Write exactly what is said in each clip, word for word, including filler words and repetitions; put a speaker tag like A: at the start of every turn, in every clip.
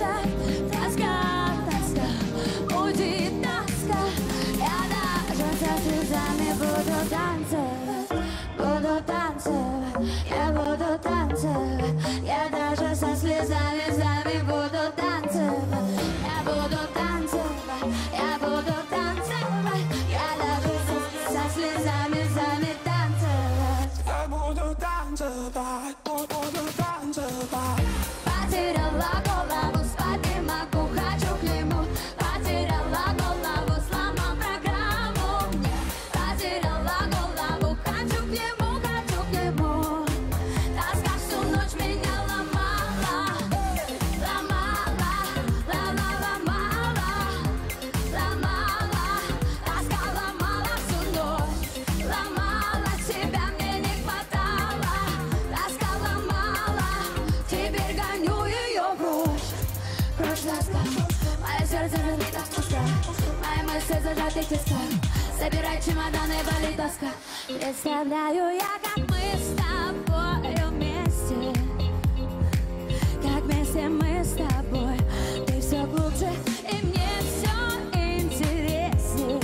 A: дышать. Тоска, тоска, будет тоска. Я даже со слезами буду танцевать, буду танцевать, я буду танцевать. Я даже со слезами, слезами буду танцевать. Я буду танцевать, я буду танцевать. Я даже со, со слезами, слезами танцевать.
B: Я буду танцевать, буду танцевать.
A: Потеряла голову, спать не могу, хочу к нему. Потеряла голову, сломал программу мне. Потеряла голову, хочу к нему, хочу к нему. Тоска всю ночь меня ломала, ломала, ломала, ломала, ломала. Тоска ломала всю ночь, ломала, тебя мне не хватало. Тоска ломала, теперь гоню ее прочь. Прочь тоска, мое сердце разбито в кусках, мои мысли зажаты в тисках. Собирай чемоданы, вали тоска. Представляю я, как мы с тобой вместе, как вместе мы с тобой. Ты все глубже, и мне все интересней.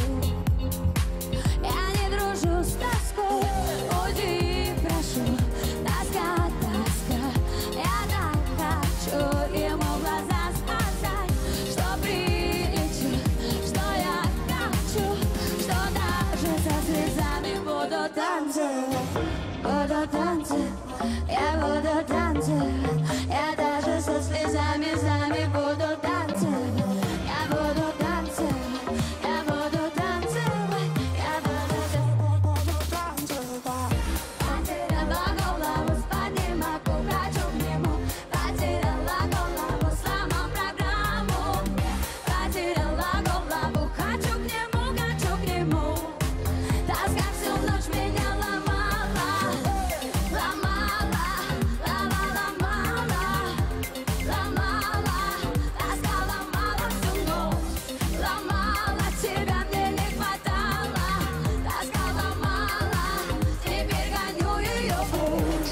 A: Я не дружу с тоской, уйди, прошу. Тоска, тоска, я так хочу ему в глаза сказать, что прилечу, что я хочу, что даже со слезами буду танцевать, буду танцевать, я буду танцевать. Я даже со слезами, слезами буду танцевать. Я буду танцевать, я буду танцевать, я буду
B: Буду танцевать.
A: Потеряла голову, спать не могу, хочу к нему. Потеряла голову, сломал программу мне. Потеряла голову, хочу к нему, хочу к нему. Тоска всю ночь меня ломала, ломала, ломала, ломала, ломала. Тоска ломала всю ночь, ломала, тебя мне не хватало. Тоска ломала, теперь гоню ее прочь.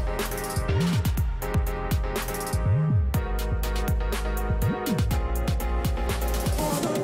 B: Буду